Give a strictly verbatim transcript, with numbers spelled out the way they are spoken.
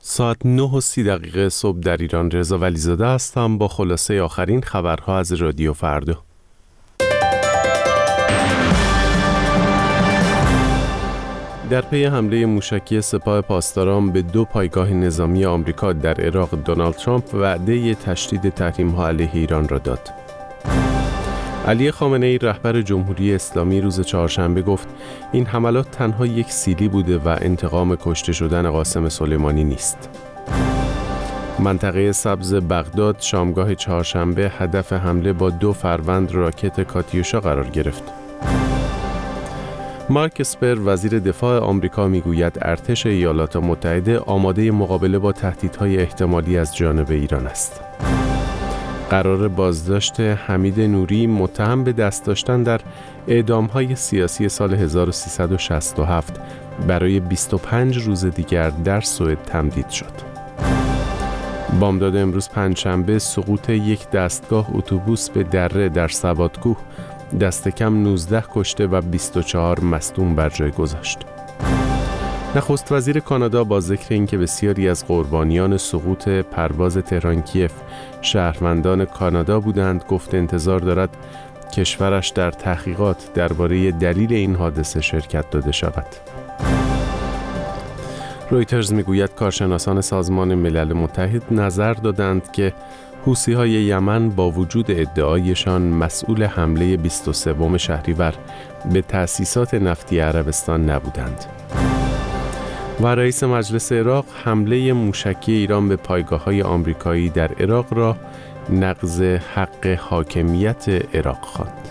ساعت نه و سی دقیقه صبح در ایران. رضا ولیزاده هستم با خلاصه آخرین خبرها از رادیو فردا. در پی حمله موشکی سپاه پاسداران به دو پایگاه نظامی آمریکا در عراق، دونالد ترامپ وعده تشدید تحریم‌ها علیه ایران را داد. علی خامنه‌ای رهبر جمهوری اسلامی روز چهارشنبه گفت این حملات تنها یک سیلی بوده و انتقام کشته شدن قاسم سلیمانی نیست. منطقه سبز بغداد شامگاه چهارشنبه هدف حمله با دو فروند راکت کاتیوشا قرار گرفت. مارک اسپر وزیر دفاع آمریکا میگوید ارتش ایالات متحده آماده مقابله با تهدیدهای احتمالی از جانب ایران است. قرار بازداشت حمید نوری متهم به دست داشتن در اعدام‌های سیاسی سال هزار و سیصد و شصت و هفت برای بیست و پنج روز دیگر در سوئد تمدید شد. بامداد امروز پنجشنبه سقوط یک دستگاه اتوبوس به دره در سوادکوه دست کم نوزده کشته و بیست و چهار مصدوم بر جای گذاشت. نخست وزیر کانادا با ذکر اینکه بسیاری از قربانیان سقوط پرواز تهران کیف شهروندان کانادا بودند، گفت انتظار دارد کشورش در تحقیقات درباره دلیل این حادثه شرکت داده شود. رویترز میگوید کارشناسان سازمان ملل متحد نظر دادند که حوثی‌های یمن با وجود ادعایشان مسئول حمله بیست و سوم شهریور به تأسیسات نفتی عربستان نبودند. و رئیس مجلس عراق حمله موشکی ایران به پایگاه‌های آمریکایی در عراق را نقض حق حاکمیت عراق خواند.